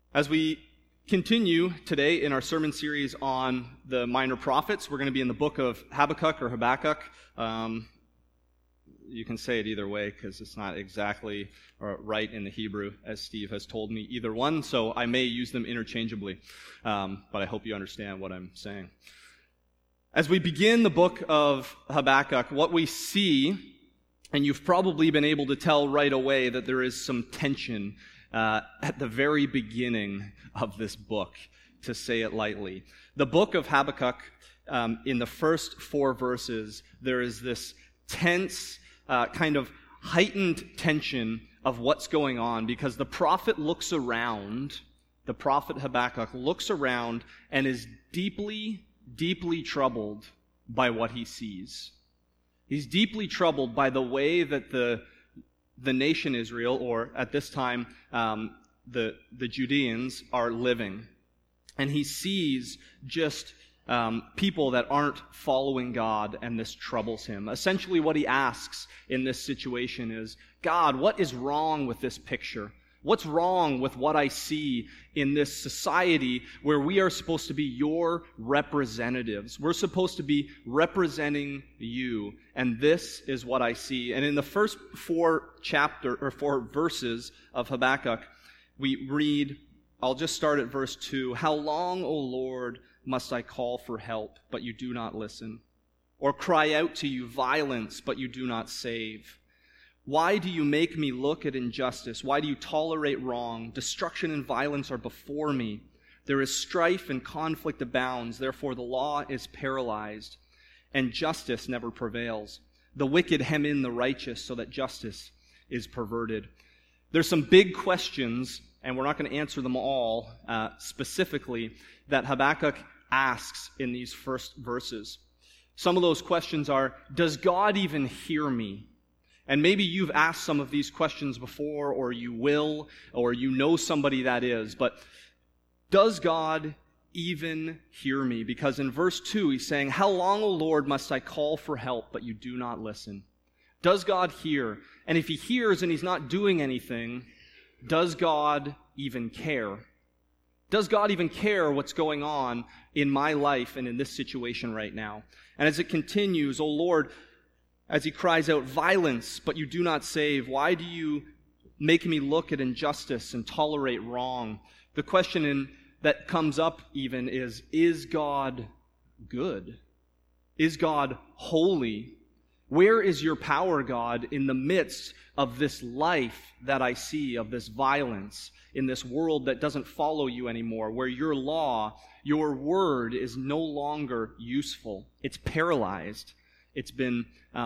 As we continue today in our sermon series on the minor prophets, we're going to be in the book of Habakkuk or Habakkuk. You can say it either way because it's not exactly right in the Hebrew, as Steve has told me, either one, so I may use them interchangeably, but I hope you understand what I'm saying. As we begin the book of Habakkuk, what we see, and you've probably been able to tell right away that there is some tension at the very beginning of this book, to say it lightly. The book of Habakkuk, in the first 4 verses, there is this tense, kind of heightened tension of what's going on, because the prophet Habakkuk looks around and is deeply, deeply troubled by what he sees. He's deeply troubled by the way that the nation Israel, or at this time, the Judeans, are living. And he sees just people that aren't following God, and this troubles him. Essentially what he asks in this situation is, God, what is wrong with this picture? What's wrong with what I see in this society where we are supposed to be your representatives? We're supposed to be representing you, and this is what I see. And in the first 4 verses of Habakkuk, we read, I'll just start at verse 2, "How long, O Lord, must I call for help, but you do not listen? Or cry out to you violence, but you do not save? Why do you make me look at injustice? Why do you tolerate wrong? Destruction and violence are before me. There is strife and conflict abounds. Therefore the law is paralyzed, and justice never prevails. The wicked hem in the righteous, so that justice is perverted." There's some big questions, and we're not going to answer them all specifically, that Habakkuk asks in these first verses. Some of those questions are, does God even hear me? And maybe you've asked some of these questions before, or you will, or you know somebody that is. But does God even hear me? Because in verse 2, he's saying, "How long, O Lord, must I call for help, but you do not listen?" Does God hear? And if he hears and he's not doing anything, does God even care? Does God even care what's going on in my life and in this situation right now? And as it continues, "O Lord," as he cries out, "violence, but you do not save. Why do you make me look at injustice and tolerate wrong?" The question that comes up even is God good? Is God holy? Where is your power, God, in the midst of this life that I see, of this violence, in this world that doesn't follow you anymore, where your law, your word is no longer useful? It's paralyzed. It's been,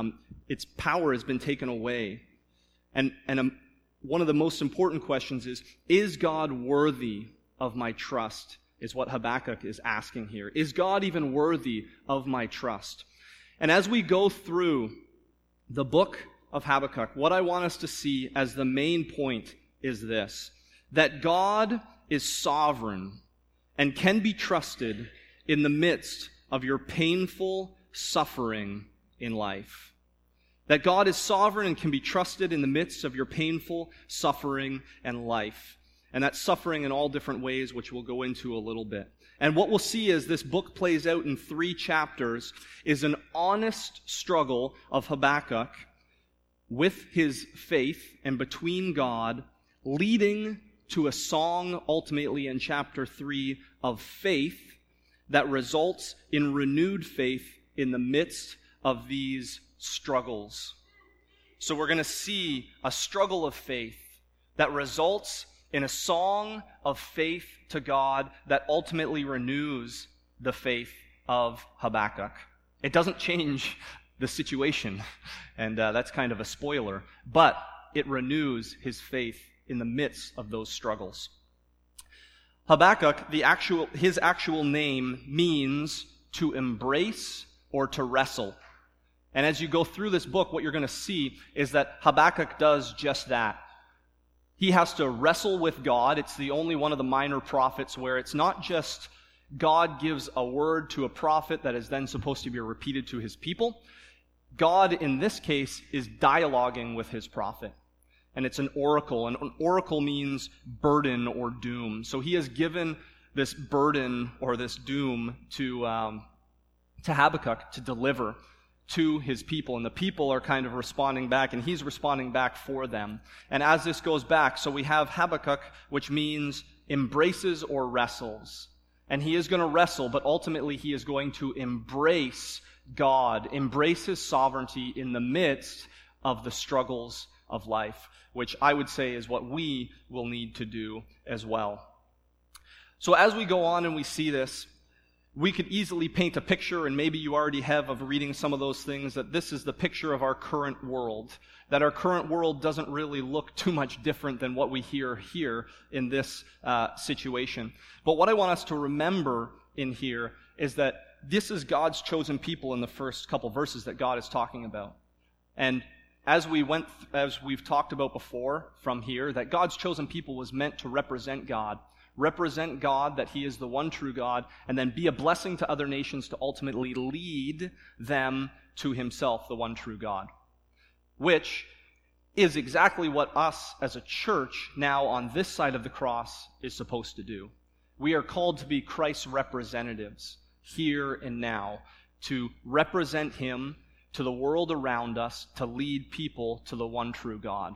its power has been taken away. And one of the most important questions is God worthy of my trust, is what Habakkuk is asking here. Is God even worthy of my trust? And as we go through the book of Habakkuk, what I want us to see as the main point is this, that God is sovereign and can be trusted in the midst of your painful suffering in life. That God is sovereign and can be trusted in the midst of your painful suffering and life. And that suffering in all different ways, which we'll go into a little bit. And what we'll see as this book plays out in 3 chapters is an honest struggle of Habakkuk with his faith and between God, leading to a song ultimately in chapter 3 of faith that results in renewed faith in the midst of these struggles. So we're going to see a struggle of faith that results in a song of faith to God that ultimately renews the faith of Habakkuk. It doesn't change the situation, and that's kind of a spoiler, but it renews his faith in the midst of those struggles. Habakkuk, his actual name means to embrace or to wrestle. And as you go through this book, what you're going to see is that Habakkuk does just that. He has to wrestle with God. It's the only one of the minor prophets where it's not just God gives a word to a prophet that is then supposed to be repeated to his people. God, in this case, is dialoguing with his prophet. and it's an oracle, and an oracle means burden or doom. So he has given this burden or this doom to Habakkuk to deliver to his people, and the people are kind of responding back, and he's responding back for them. And as this goes back, so we have Habakkuk, which means embraces or wrestles. And he is going to wrestle, but ultimately he is going to embrace God, embrace his sovereignty in the midst of the struggles of life, which I would say is what we will need to do as well. So as we go on and we see this, we could easily paint a picture, and maybe you already have of reading some of those things, that this is the picture of our current world, that our current world doesn't really look too much different than what we hear here in this situation. But what I want us to remember in here is that this is God's chosen people in the first couple verses that God is talking about. And as we've talked about before from here, that God's chosen people was meant to represent God, that he is the one true God, and then be a blessing to other nations to ultimately lead them to himself, the one true God. Which is exactly what us as a church now on this side of the cross is supposed to do. We are called to be Christ's representatives here and now, to represent him to the world around us, to lead people to the one true God.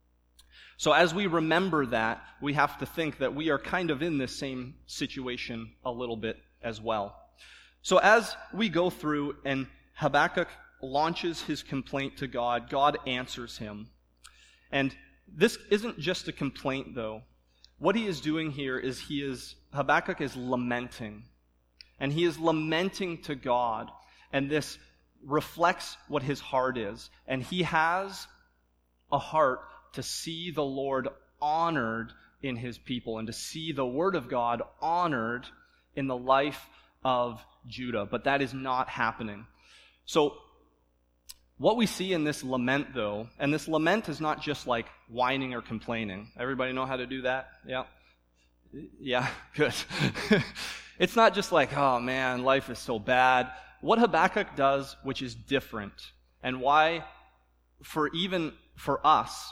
So as we remember that, we have to think that we are kind of in this same situation a little bit as well. So as we go through and Habakkuk launches his complaint to God, God answers him. And this isn't just a complaint, though. What he is doing here is Habakkuk is lamenting. And he is lamenting to God. And this reflects what his heart is. And he has a heart to see the Lord honored in his people and to see the word of God honored in the life of Judah. But that is not happening. So what we see in this lament, though, and this lament is not just like whining or complaining. Everybody know how to do that? Yeah? Yeah, good. It's not just like, oh man, life is so bad. What Habakkuk does, which is different, and why for us,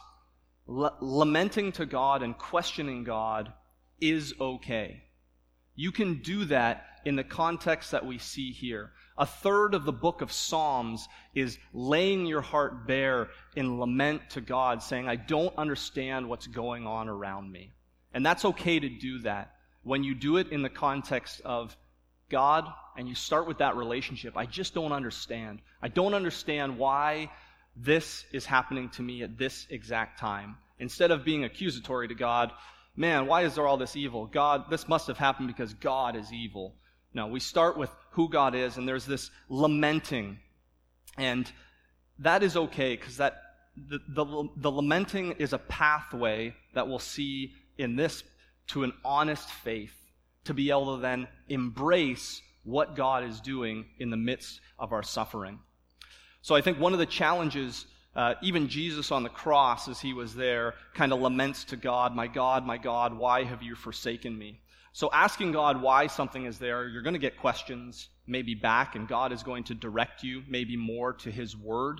lamenting to God and questioning God is okay. You can do that in the context that we see here. A third of the book of Psalms is laying your heart bare in lament to God, saying, I don't understand what's going on around me. And that's okay to do that. When you do it in the context of God, and you start with that relationship, I just don't understand. I don't understand why this is happening to me at this exact time. Instead of being accusatory to God, man, why is there all this evil? God, this must have happened because God is evil. No, we start with who God is, and there's this lamenting. And that is okay, because that the lamenting is a pathway that we'll see in this to an honest faith, to be able to then embrace what God is doing in the midst of our suffering. So I think one of the challenges, even Jesus on the cross as he was there, kind of laments to God, my God, why have you forsaken me? So asking God why something is there, you're going to get questions maybe back, and God is going to direct you maybe more to his word.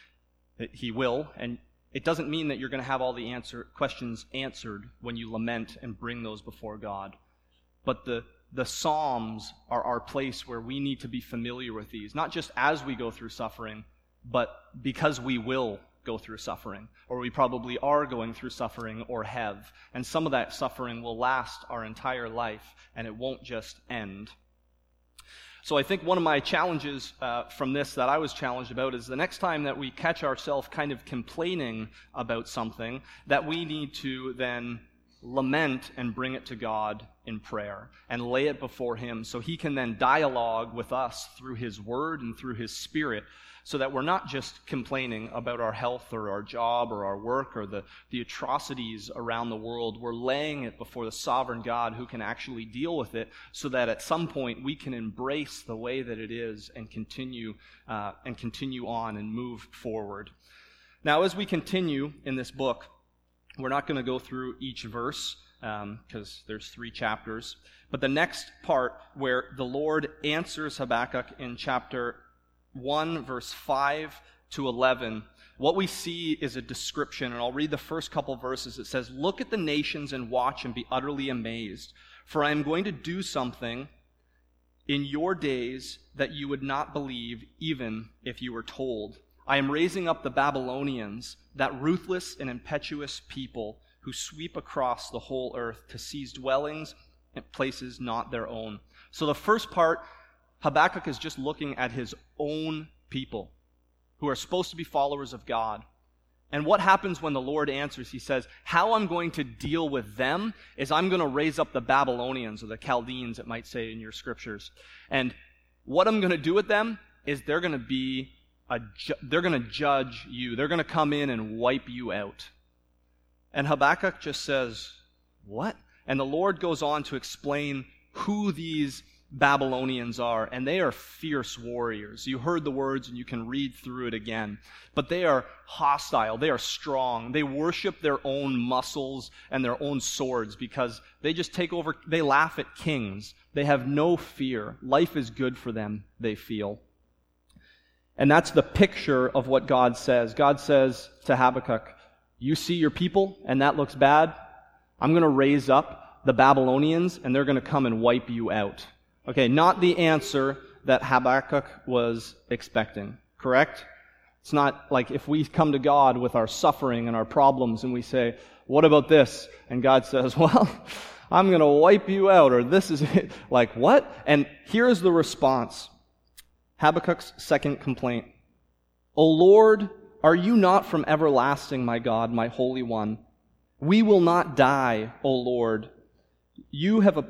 He will, and it doesn't mean that you're going to have all the questions answered when you lament and bring those before God. But the Psalms are our place where we need to be familiar with these, not just as we go through suffering, but because we will go through suffering, or we probably are going through suffering or have. And some of that suffering will last our entire life, and it won't just end. So I think one of my challenges from this that I was challenged about is the next time that we catch ourselves kind of complaining about something, that we need to then lament and bring it to God in prayer and lay it before him so he can then dialogue with us through his word and through his spirit, so that we're not just complaining about our health or our job or our work or the atrocities around the world. We're laying it before the sovereign God who can actually deal with it, so that at some point we can embrace the way that it is and continue on and move forward. Now, as we continue in this book, we're not going to go through each verse because there's 3 chapters. But the next part where the Lord answers Habakkuk in chapter 1, verse 5 to 11, what we see is a description, and I'll read the first couple verses. It says, "Look at the nations and watch and be utterly amazed, for I am going to do something in your days that you would not believe even if you were told. I am raising up the Babylonians, that ruthless and impetuous people who sweep across the whole earth to seize dwellings and places not their own." So the first part, Habakkuk is just looking at his own people who are supposed to be followers of God. And what happens when the Lord answers? He says, how I'm going to deal with them is I'm going to raise up the Babylonians, or the Chaldeans, it might say in your scriptures. And what I'm going to do with them is they're going to judge you. They're going to come in and wipe you out. And Habakkuk just says, what? And the Lord goes on to explain who these Babylonians are, and they are fierce warriors. You heard the words, and you can read through it again. But they are hostile. They are strong. They worship their own muscles and their own swords because they just take over. They laugh at kings. They have no fear. Life is good for them, they feel. And that's the picture of what God says. God says to Habakkuk, you see your people, and that looks bad? I'm going to raise up the Babylonians, and they're going to come and wipe you out. Okay, not the answer that Habakkuk was expecting, correct? It's not like if we come to God with our suffering and our problems and we say, what about this? And God says, well, I'm going to wipe you out, or this is it. Like, what? And here's the response. Habakkuk's second complaint. O Lord, are you not from everlasting, my God, my Holy One? We will not die, O Lord. You have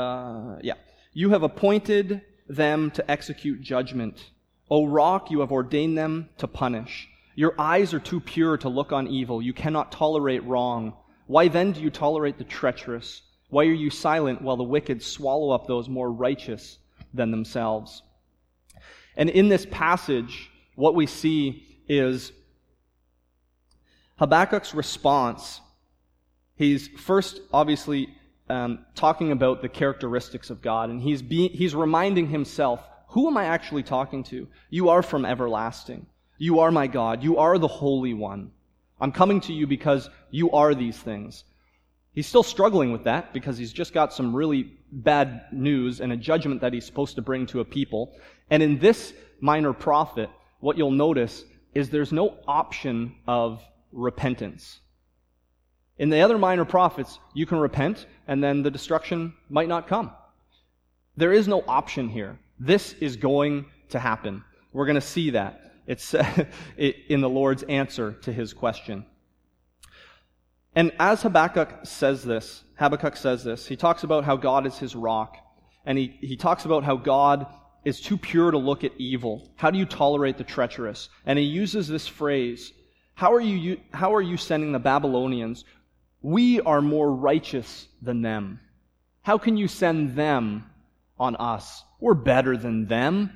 appointed them to execute judgment. O rock, you have ordained them to punish. Your eyes are too pure to look on evil. You cannot tolerate wrong. Why then do you tolerate the treacherous? Why are you silent while the wicked swallow up those more righteous than themselves? And in this passage, what we see is Habakkuk's response. He's first, obviously, talking about the characteristics of God, and he's reminding himself, who am I actually talking to? You are from everlasting. You are my God. You are the Holy One. I'm coming to you because you are these things. He's still struggling with that because he's just got some really bad news and a judgment that he's supposed to bring to a people. And in this minor prophet, what you'll notice is there's no option of repentance. In the other minor prophets, you can repent, and then the destruction might not come. There is no option here. This is going to happen. We're going to see that. It's in the Lord's answer to his question. And as Habakkuk says this, he talks about how God is his rock, and he talks about how God is too pure to look at evil. How do you tolerate the treacherous? And he uses this phrase, how are you sending the Babylonians? We are more righteous than them. How can you send them on us? We're better than them.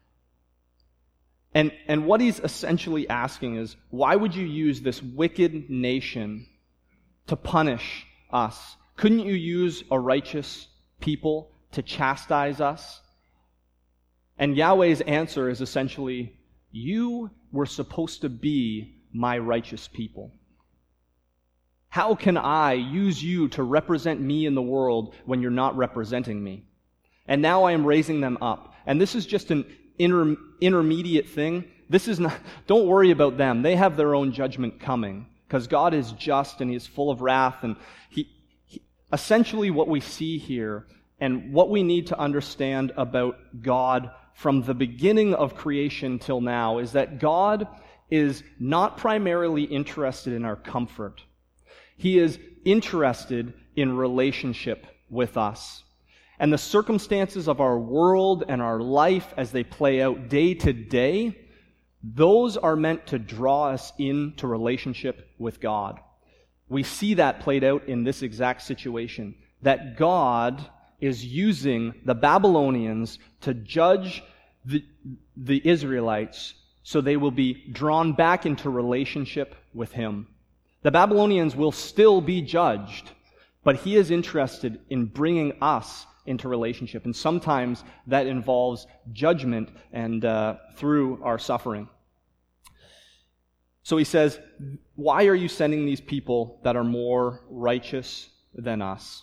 And what he's essentially asking is, why would you use this wicked nation to punish us? Couldn't you use a righteous people to chastise us? And Yahweh's answer is essentially, you were supposed to be my righteous people. How can I use you to represent me in the world when you're not representing me? And now I am raising them up. And this is just an intermediate thing. This is not, don't worry about them. They have their own judgment coming because God is just and he is full of wrath. And he essentially what we see here and what we need to understand about God from the beginning of creation till now is that God is not primarily interested in our comfort. He is interested in relationship with us. And the circumstances of our world and our life as they play out day to day, those are meant to draw us into relationship with God. We see that played out in this exact situation, that God is using the Babylonians to judge the Israelites so they will be drawn back into relationship with him. The Babylonians will still be judged, but he is interested in bringing us into relationship. And sometimes that involves judgment and through our suffering. So he says, why are you sending these people that are more righteous than us?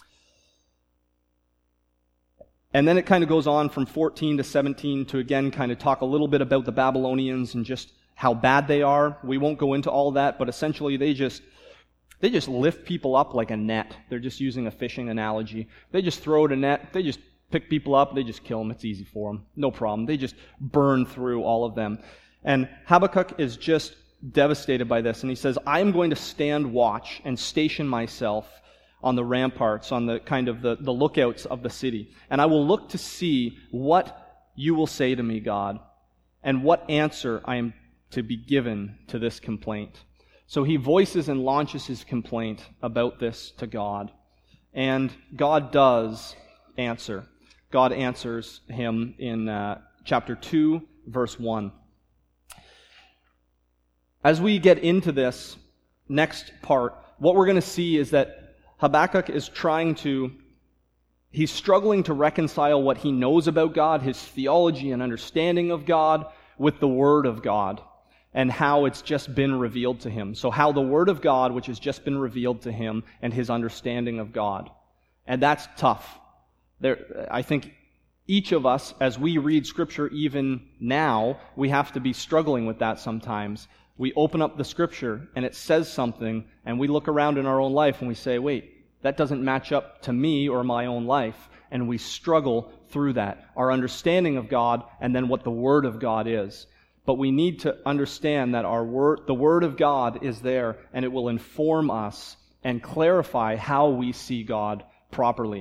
And then it kind of goes on from 14 to 17 to again kind of talk a little bit about the Babylonians and just how bad they are. We won't go into all that, but essentially they just lift people up like a net. They're just using a fishing analogy. They just throw out a net. They just pick people up. They just kill them. It's easy for them. No problem. They just burn through all of them. And Habakkuk is just devastated by this. And he says, I am going to stand watch and station myself on the ramparts, on the kind of the lookouts of the city. And I will look to see what you will say to me, God, and what answer I am to be given to this complaint. So he voices and launches his complaint about this to God. And God does answer. God answers him in chapter 2, verse 1. As we get into this next part, what we're going to see is that Habakkuk is he's struggling to reconcile what he knows about God, his theology and understanding of God, with the Word of God and how it's just been revealed to him. So how the Word of God, which has just been revealed to him, and his understanding of God. And that's tough. I think each of us, as we read Scripture even now, we have to be struggling with that sometimes. We open up the Scripture and it says something, and we look around in our own life and we say, wait, that doesn't match up to me or my own life. And we struggle through that, our understanding of God and then what the Word of God is. But we need to understand that the Word of God is there, and it will inform us and clarify how we see God properly.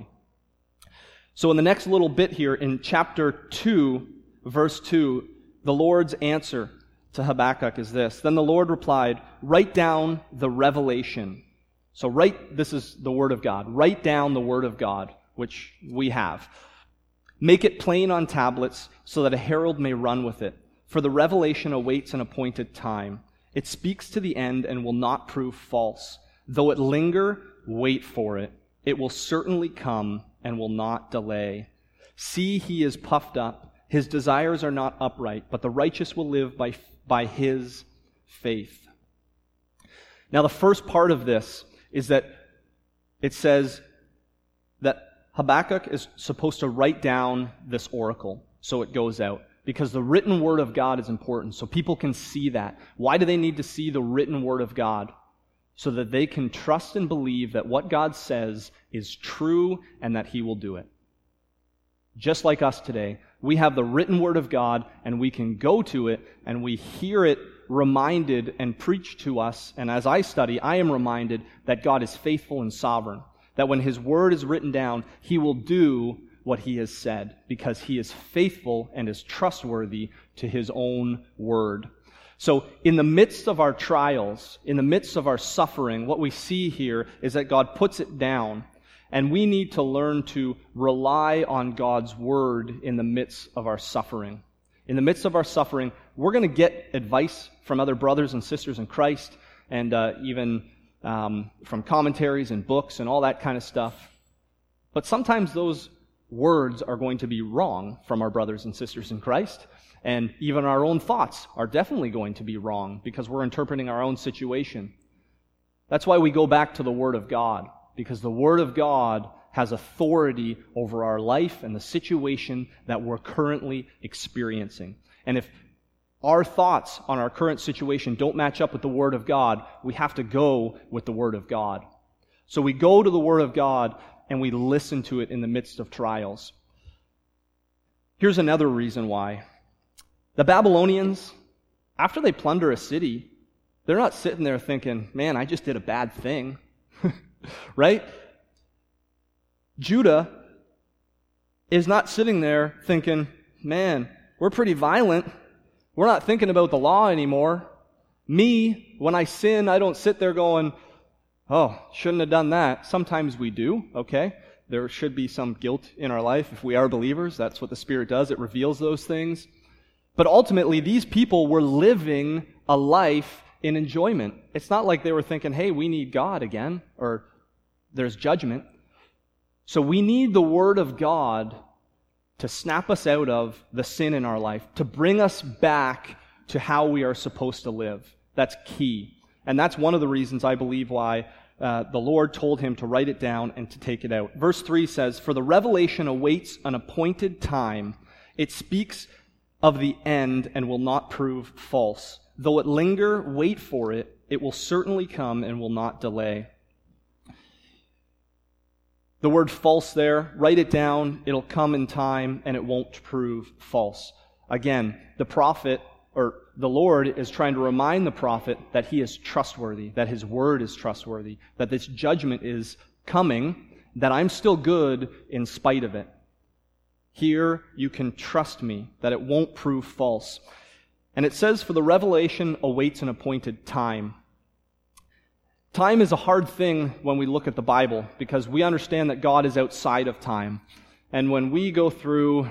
So in the next little bit here, in chapter 2, verse 2, the Lord's answer to Habakkuk is this. Then the Lord replied, write down the revelation. So this is the Word of God. Write down the Word of God, which we have. Make it plain on tablets so that a herald may run with it. For the revelation awaits an appointed time. It speaks to the end and will not prove false. Though it linger, wait for it. It will certainly come and will not delay. See, he is puffed up. His desires are not upright, but the righteous will live by his faith. Now, the first part of this is that it says that Habakkuk is supposed to write down this oracle so it goes out, because the written word of God is important, so people can see that. Why do they need to see the written word of God? So that they can trust and believe that what God says is true and that he will do it. Just like us today, we have the written word of God, and we can go to it, and we hear it reminded and preached to us. And as I study, I am reminded that God is faithful and sovereign, that when his word is written down, he will do what he has said, because he is faithful and is trustworthy to his own word. So in the midst of our trials, in the midst of our suffering, what we see here is that God puts it down. And we need to learn to rely on God's word in the midst of our suffering. In the midst of our suffering, we're going to get advice from other brothers and sisters in Christ, and even from commentaries and books and all that kind of stuff. But sometimes those words are going to be wrong from our brothers and sisters in Christ, and even our own thoughts are definitely going to be wrong because we're interpreting our own situation. That's why we go back to the Word of God. Because the Word of God has authority over our life and the situation that we're currently experiencing. And if our thoughts on our current situation don't match up with the Word of God, we have to go with the Word of God. So we go to the Word of God and we listen to it in the midst of trials. Here's another reason why. The Babylonians, after they plunder a city, they're not sitting there thinking, man, I just did a bad thing. Right? Judah is not sitting there thinking, man, we're pretty violent. We're not thinking about the law anymore. Me, when I sin, I don't sit there going, oh, shouldn't have done that. Sometimes we do, okay? There should be some guilt in our life if we are believers. That's what the Spirit does. It reveals those things. But ultimately, these people were living a life in enjoyment. It's not like they were thinking, hey, we need God again, or there's judgment. So we need the Word of God to snap us out of the sin in our life, to bring us back to how we are supposed to live. That's key. And that's one of the reasons I believe why the Lord told him to write it down and to take it out. Verse 3 says, "For the revelation awaits an appointed time. It speaks of the end and will not prove false. Though it linger, wait for it. It will certainly come and will not delay." The word false there, write it down. It'll come in time and it won't prove false. Again, the prophet, or the Lord, is trying to remind the prophet that he is trustworthy, that his word is trustworthy, that this judgment is coming, that I'm still good in spite of it. Here you can trust me, that it won't prove false. And it says, "For the revelation awaits an appointed time." Time is a hard thing when we look at the Bible, because we understand that God is outside of time. And when we go through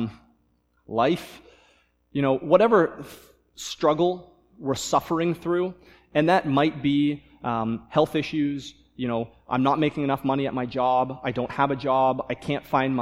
life, whatever struggle we're suffering through, and that might be health issues. I'm not making enough money at my job. I don't have a job. I can't find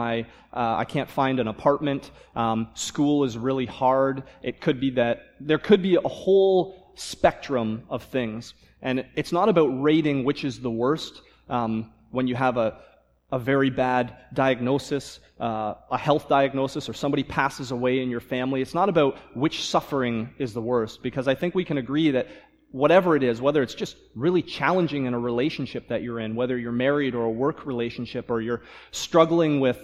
an apartment. School is really hard. It could be that there could be a whole spectrum of things. And it's not about rating which is the worst. When you have a very bad diagnosis, a health diagnosis, or somebody passes away in your family, it's not about which suffering is the worst, because I think we can agree that whatever it is, whether it's just really challenging in a relationship that you're in, whether you're married or a work relationship, or you're struggling with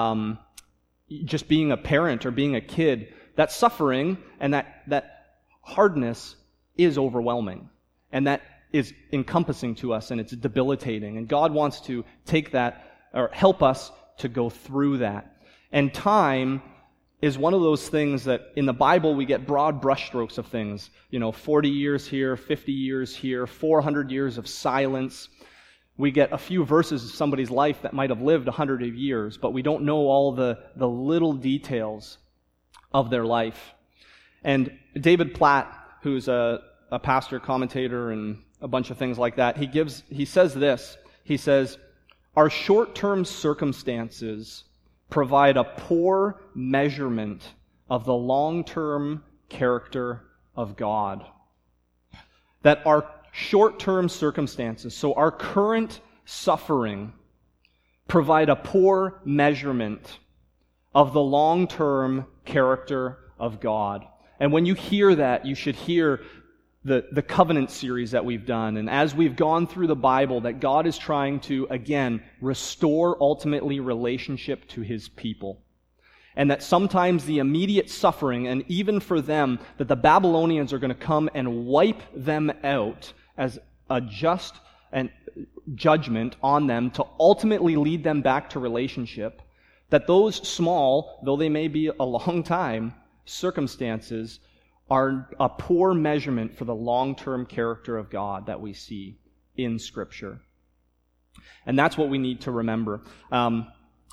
just being a parent or being a kid, that suffering and that hardness is overwhelming. And that is encompassing to us, and it's debilitating. And God wants to take that, or help us to go through that. And time is one of those things that in the Bible we get broad brushstrokes of things. 40 years here, 50 years here, 400 years of silence. We get a few verses of somebody's life that might have lived 100 years, but we don't know all the little details of their life. And David Platt, who's a pastor, commentator, and a bunch of things like that, he says this. He says, "Our short-term circumstances provide a poor measurement of the long-term character of God." That our short-term circumstances, so our current suffering, provide a poor measurement of the long-term character of God. And when you hear that, you should hear the covenant series that we've done. And as we've gone through the Bible, that God is trying to, again, restore ultimately relationship to his people. And that sometimes the immediate suffering, and even for them, that the Babylonians are going to come and wipe them out as a just and judgment on them to ultimately lead them back to relationship, that those small, though they may be a long time, circumstances are a poor measurement for the long-term character of God that we see in Scripture. And that's what we need to remember. I'm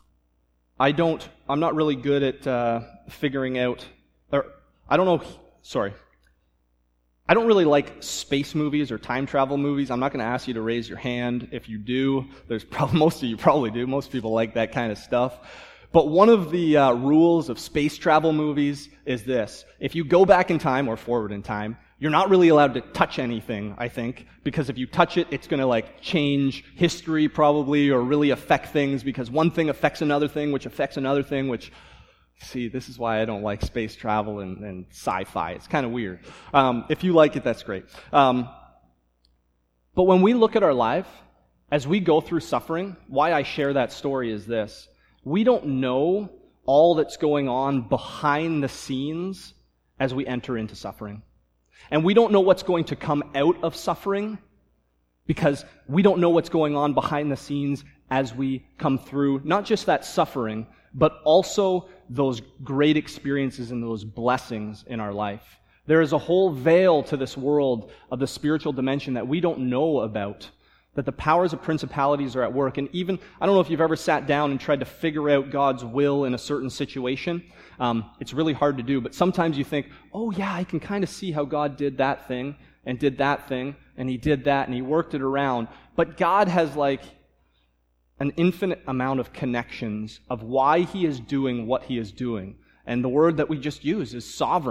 not really good at figuring out, I don't really like space movies or time travel movies. I'm not going to ask you to raise your hand if you do. Most of you probably do. Most people like that kind of stuff. But one of the rules of space travel movies is this. If you go back in time or forward in time, you're not really allowed to touch anything, I think, because if you touch it, it's going to change history probably, or really affect things, because one thing affects another thing, which affects another thing, which, see, this is why I don't like space travel and sci-fi. It's kind of weird. If you like it, that's great. But when we look at our life, as we go through suffering, why I share that story is this. We don't know all that's going on behind the scenes as we enter into suffering. And we don't know what's going to come out of suffering, because we don't know what's going on behind the scenes as we come through not just that suffering, but also those great experiences and those blessings in our life. There is a whole veil to this world of the spiritual dimension that we don't know about, that the powers of principalities are at work. And even, I don't know if you've ever sat down and tried to figure out God's will in a certain situation. It's really hard to do, but sometimes you think, oh yeah, I can kind of see how God did that thing, and did that thing, and he did that, and he worked it around. But God has an infinite amount of connections of why he is doing what he is doing. And the word that we just used is sovereign.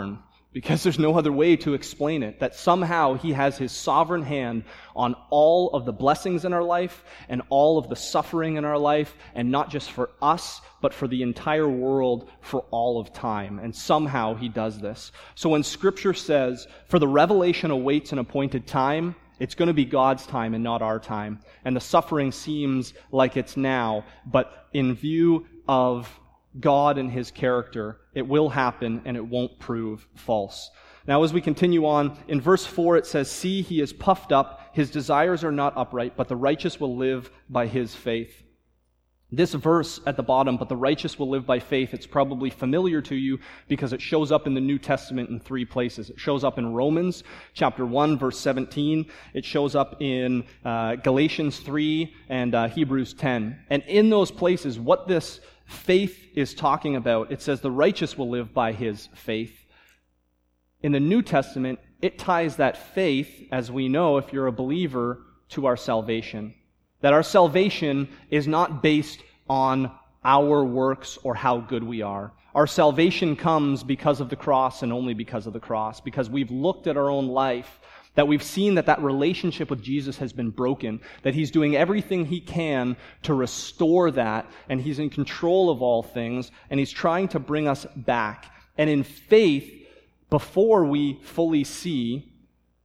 because there's no other way to explain it, that somehow he has his sovereign hand on all of the blessings in our life and all of the suffering in our life, and not just for us, but for the entire world for all of time. And somehow he does this. So when Scripture says, for the revelation awaits an appointed time, it's going to be God's time and not our time. And the suffering seems like it's now, but in view of God and his character, it will happen and it won't prove false. Now, as we continue on, in verse 4 it says, "See, he is puffed up, his desires are not upright, but the righteous will live by his faith." This verse at the bottom, "but the righteous will live by faith," it's probably familiar to you because it shows up in the New Testament in 3 places. It shows up in Romans chapter 1, verse 17. It shows up in Galatians 3 and Hebrews 10. And in those places, what this faith is talking about, it says the righteous will live by his faith. In the New Testament, it ties that faith, as we know if you're a believer, to our salvation. That our salvation is not based on our works or how good we are. Our salvation comes because of the cross and only because of the cross, because we've looked at our own life, that we've seen that relationship with Jesus has been broken, that he's doing everything he can to restore that, and he's in control of all things, and he's trying to bring us back. And in faith, before we fully see,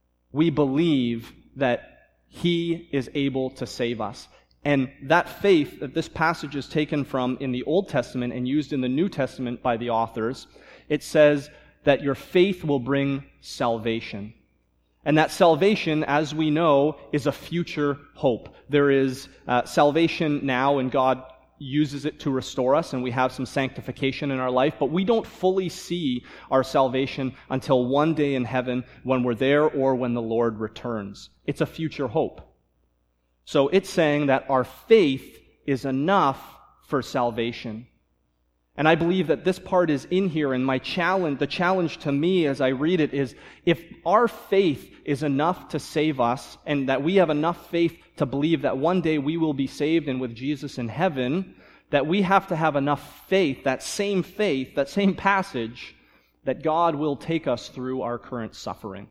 we believe that he is able to save us. And that faith that this passage is taken from in the Old Testament and used in the New Testament by the authors, it says that your faith will bring salvation. And that salvation, as we know, is a future hope. There is salvation now, and God uses it to restore us, and we have some sanctification in our life, but we don't fully see our salvation until one day in heaven when we're there or when the Lord returns. It's a future hope. So it's saying that our faith is enough for salvation. And I believe that this part is in here, and the challenge to me as I read it is, if our faith is enough to save us, and that we have enough faith to believe that one day we will be saved and with Jesus in heaven, that we have to have enough faith, that same passage, that God will take us through our current suffering.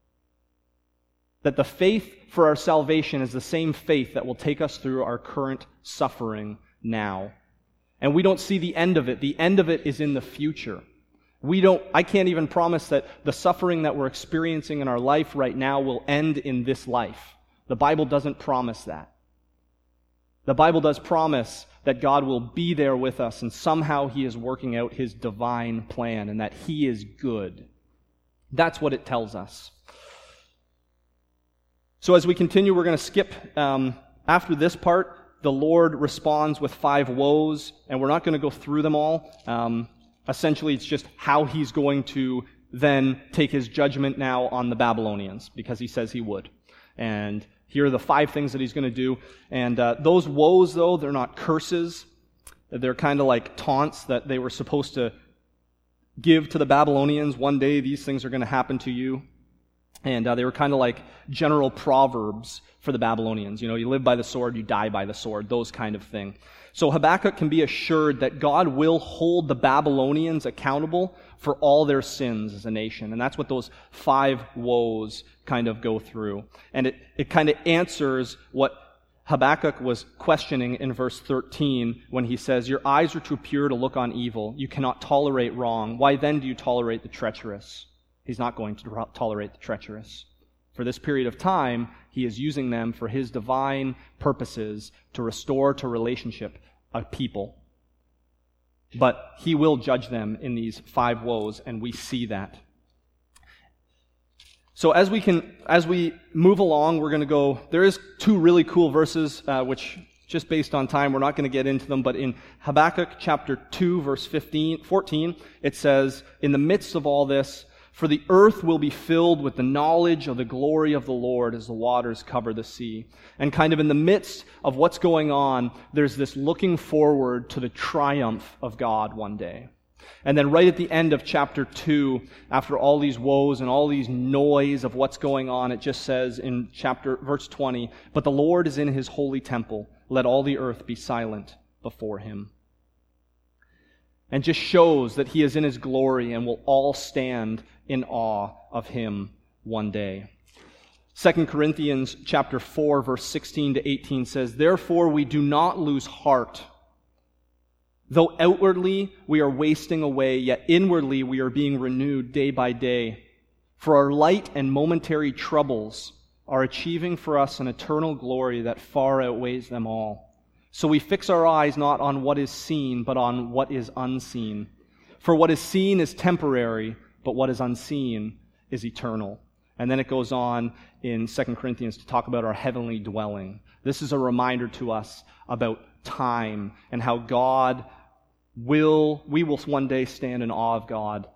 That the faith for our salvation is the same faith that will take us through our current suffering now. And we don't see the end of it. The end of it is in the future. I can't even promise that the suffering that we're experiencing in our life right now will end in this life. The Bible doesn't promise that. The Bible does promise that God will be there with us, and somehow he is working out his divine plan, and that he is good. That's what it tells us. So as we continue, we're going to skip after this part. The Lord responds with 5 woes, and we're not going to go through them all. Essentially, it's just how he's going to then take his judgment now on the Babylonians, because he says he would. And here are the 5 things that he's going to do. And those woes, though, they're not curses. They're kind of like taunts that they were supposed to give to the Babylonians. One day, these things are going to happen to you. And they were kind of like general proverbs for the Babylonians. You live by the sword, you die by the sword, those kind of thing. So Habakkuk can be assured that God will hold the Babylonians accountable for all their sins as a nation. And that's what those 5 woes kind of go through. And it kind of answers what Habakkuk was questioning in verse 13 when he says, "Your eyes are too pure to look on evil. You cannot tolerate wrong. Why then do you tolerate the treacherous?" He's not going to tolerate the treacherous. For this period of time, he is using them for his divine purposes to restore to relationship a people. But he will judge them in these 5 woes, and we see that. So as we move along, we're going to go, there is 2 really cool verses, which just based on time, we're not going to get into them, but in Habakkuk chapter 2, verse 14, it says, "In the midst of all this, for the earth will be filled with the knowledge of the glory of the Lord as the waters cover the sea." And kind of in the midst of what's going on, there's this looking forward to the triumph of God one day. And then right at the end of chapter 2, after all these woes and all these noise of what's going on, it just says in verse 20, "But the Lord is in his holy temple. Let all the earth be silent before him." and just shows that he is in his glory and will all stand in awe of him one day. 2 Corinthians chapter 4, verse 16 to 18 says, "Therefore we do not lose heart. Though outwardly we are wasting away, yet inwardly we are being renewed day by day. For our light and momentary troubles are achieving for us an eternal glory that far outweighs them all. So we fix our eyes not on what is seen, but on what is unseen. For what is seen is temporary, but what is unseen is eternal." And then it goes on in 2 Corinthians to talk about our heavenly dwelling. This is a reminder to us about time and how we will one day stand in awe of God.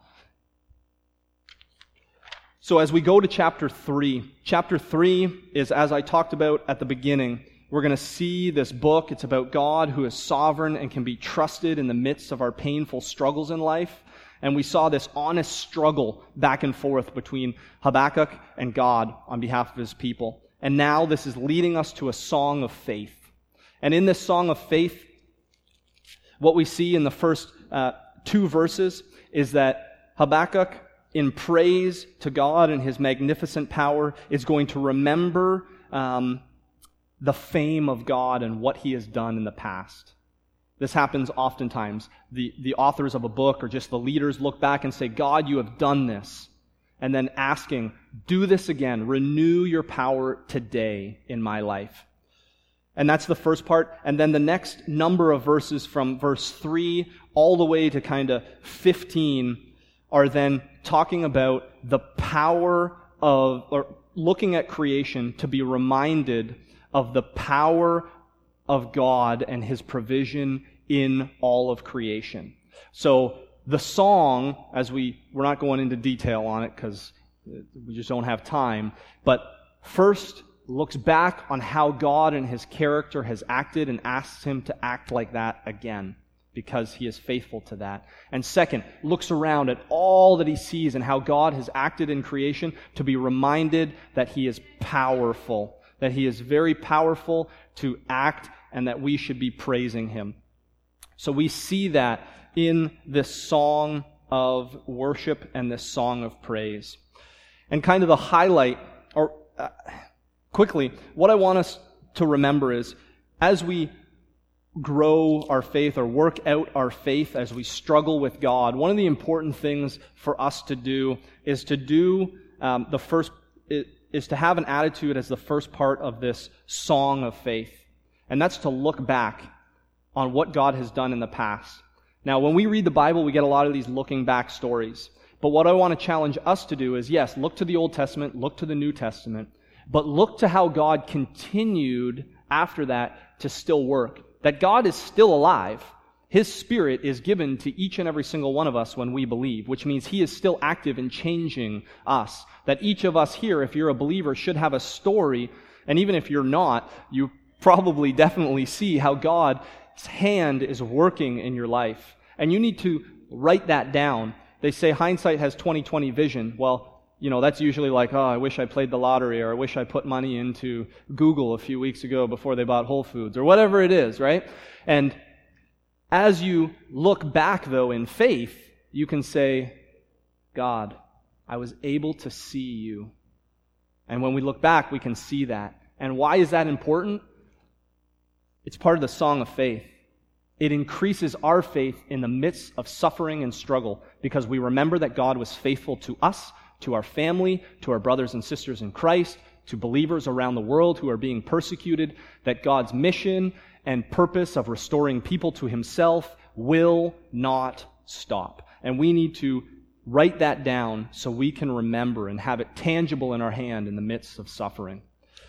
So as we go to chapter 3 is, as I talked about at the beginning, we're going to see this book. It's about God who is sovereign and can be trusted in the midst of our painful struggles in life. And we saw this honest struggle back and forth between Habakkuk and God on behalf of his people. And now this is leading us to a song of faith. And in this song of faith, what we see in the first 2 verses is that Habakkuk, in praise to God and his magnificent power, is going to remember the fame of God and what he has done in the past. This happens oftentimes. The authors of a book or just the leaders look back and say, "God, you have done this." And then asking, "Do this again. Renew your power today in my life." And that's the first part. And then the next number of verses from verse 3 all the way to kind of 15 are then talking about the power of, or looking at creation to be reminded of the power of God and his provision in all of creation. So the song, we're not going into detail on it because we just don't have time, but first looks back on how God and his character has acted and asks him to act like that again because he is faithful to that. And second, looks around at all that he sees and how God has acted in creation to be reminded that he is powerful, that he is very powerful to act and that we should be praising him. So we see that in this song of worship and this song of praise. And kind of the highlight, or quickly, what I want us to remember is, as we grow our faith or work out our faith, as we struggle with God, one of the important things for us to do is to have an attitude as the first part of this song of faith. And that's to look back on what God has done in the past. Now, when we read the Bible, we get a lot of these looking back stories. But what I want to challenge us to do is, yes, look to the Old Testament, look to the New Testament, but look to how God continued after that to still work. That God is still alive. His Spirit is given to each and every single one of us when we believe, which means he is still active in changing us. That each of us here, if you're a believer, should have a story, and even if you're not, you probably definitely see how God's hand is working in your life. And you need to write that down. They say hindsight has 20/20 vision. Well, that's usually like, I wish I played the lottery, or I wish I put money into Google a few weeks ago before they bought Whole Foods, or whatever it is, right? And as you look back, though, in faith, you can say, God, I was able to see you. And when we look back, we can see that. And why is that important? It's part of the song of faith. It increases our faith in the midst of suffering and struggle because we remember that God was faithful to us, to our family, to our brothers and sisters in Christ, to believers around the world who are being persecuted, that God's mission and purpose of restoring people to himself will not stop. And we need to write that down so we can remember and have it tangible in our hand in the midst of suffering.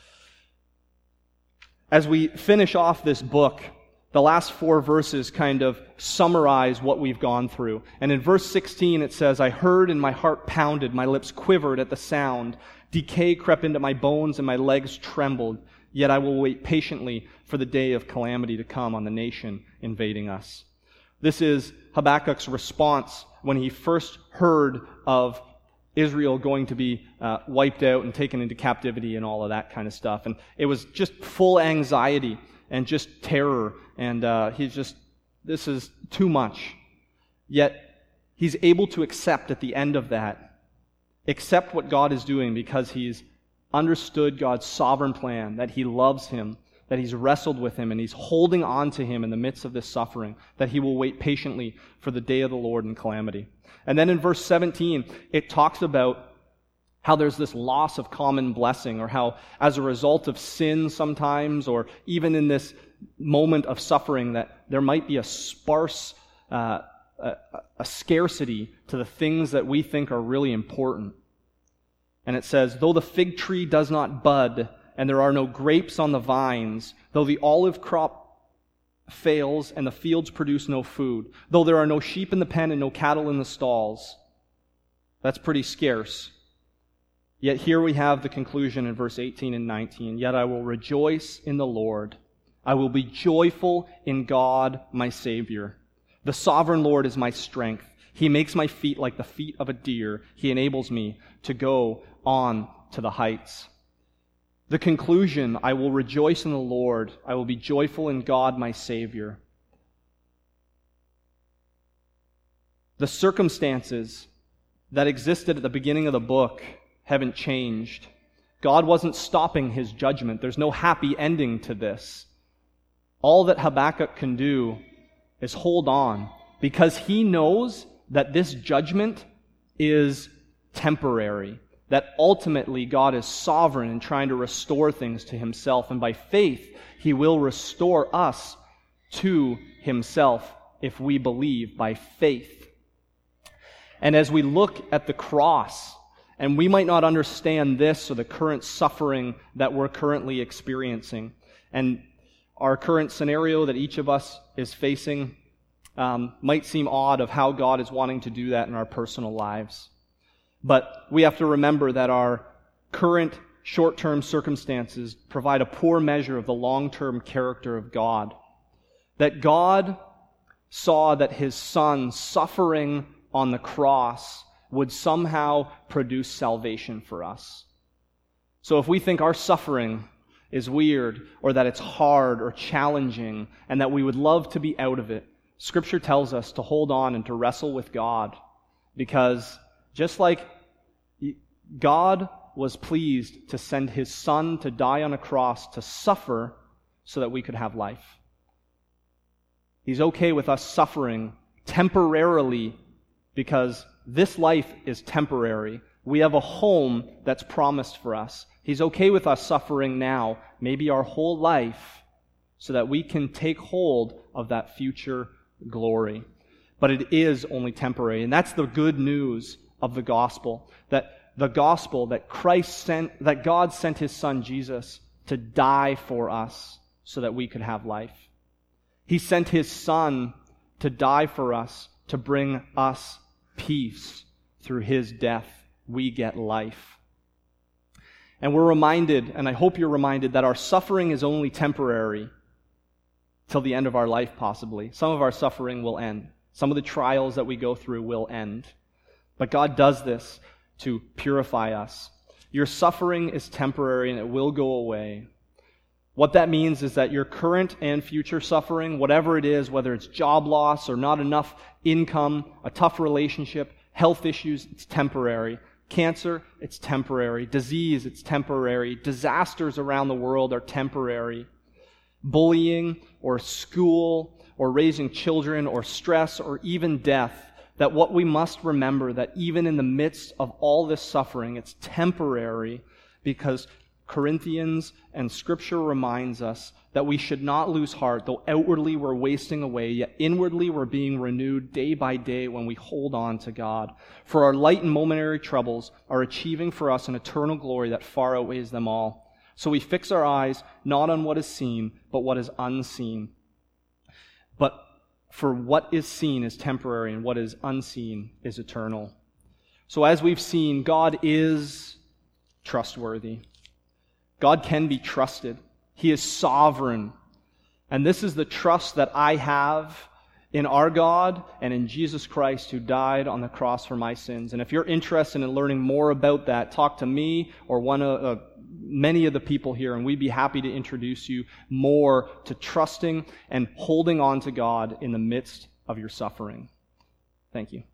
As we finish off this book, the last 4 verses kind of summarize what we've gone through. And in verse 16 it says, I heard and my heart pounded, my lips quivered at the sound. Decay crept into my bones and my legs trembled. Yet I will wait patiently for the day of calamity to come on the nation invading us. This is Habakkuk's response when he first heard of Israel going to be wiped out and taken into captivity and all of that kind of stuff. And it was just full anxiety and just terror. And this is too much. Yet he's able to accept at the end of that, accept what God is doing because he's understood God's sovereign plan, that he loves him, that he's wrestled with him, and he's holding on to him in the midst of this suffering, that he will wait patiently for the day of the Lord in calamity. And then in verse 17, it talks about how there's this loss of common blessing, or how as a result of sin sometimes, or even in this moment of suffering, that there might be a sparse, a scarcity to the things that we think are really important. And it says, though the fig tree does not bud, and there are no grapes on the vines, though the olive crop fails, and the fields produce no food, though there are no sheep in the pen and no cattle in the stalls. That's pretty scarce. Yet here we have the conclusion in verse 18 and 19. Yet I will rejoice in the Lord. I will be joyful in God, my Savior. The sovereign Lord is my strength. He makes my feet like the feet of a deer. He enables me to go on to the heights. The conclusion, I will rejoice in the Lord. I will be joyful in God, my Savior. The circumstances that existed at the beginning of the book haven't changed. God wasn't stopping his judgment. There's no happy ending to this. All that Habakkuk can do is hold on, because he knows that this judgment is temporary, that ultimately God is sovereign in trying to restore things to himself, and by faith he will restore us to himself if we believe by faith. And as we look at the cross, and we might not understand this or the current suffering that we're currently experiencing, and our current scenario that each of us is facing might seem odd of how God is wanting to do that in our personal lives. But we have to remember that our current short-term circumstances provide a poor measure of the long-term character of God. That God saw that his Son suffering on the cross would somehow produce salvation for us. So if we think our suffering is weird, or that it's hard or challenging, and that we would love to be out of it, Scripture tells us to hold on and to wrestle with God, because just like God was pleased to send his Son to die on a cross to suffer so that we could have life, he's okay with us suffering temporarily, because this life is temporary. We have a home that's promised for us. He's okay with us suffering now, maybe our whole life, so that we can take hold of that future glory. But it is only temporary. And that's the good news of the gospel. That Christ sent, that God sent his Son Jesus to die for us so that we could have life. He sent his Son to die for us, to bring us peace. Through his death, we get life. And we're reminded, and I hope you're reminded, that our suffering is only temporary till the end of our life, possibly. Some of our suffering will end. Some of the trials that we go through will end. But God does this to purify us. Your suffering is temporary and it will go away. What that means is that your current and future suffering, whatever it is, whether it's job loss or not enough income, a tough relationship, health issues, it's temporary. Cancer, it's temporary. Disease, it's temporary. Disasters around the world are temporary. Bullying or school or raising children or stress or even death, that what we must remember, that even in the midst of all this suffering, it's temporary, because Corinthians and Scripture reminds us that we should not lose heart, though outwardly we're wasting away, yet inwardly we're being renewed day by day when we hold on to God. For our light and momentary troubles are achieving for us an eternal glory that far outweighs them all. So we fix our eyes not on what is seen, but what is unseen. But for what is seen is temporary, and what is unseen is eternal. So as we've seen, God is trustworthy. God can be trusted. He is sovereign. And this is the trust that I have in our God and in Jesus Christ, who died on the cross for my sins. And if you're interested in learning more about that, talk to me or many of the people here, and we'd be happy to introduce you more to trusting and holding on to God in the midst of your suffering. Thank you.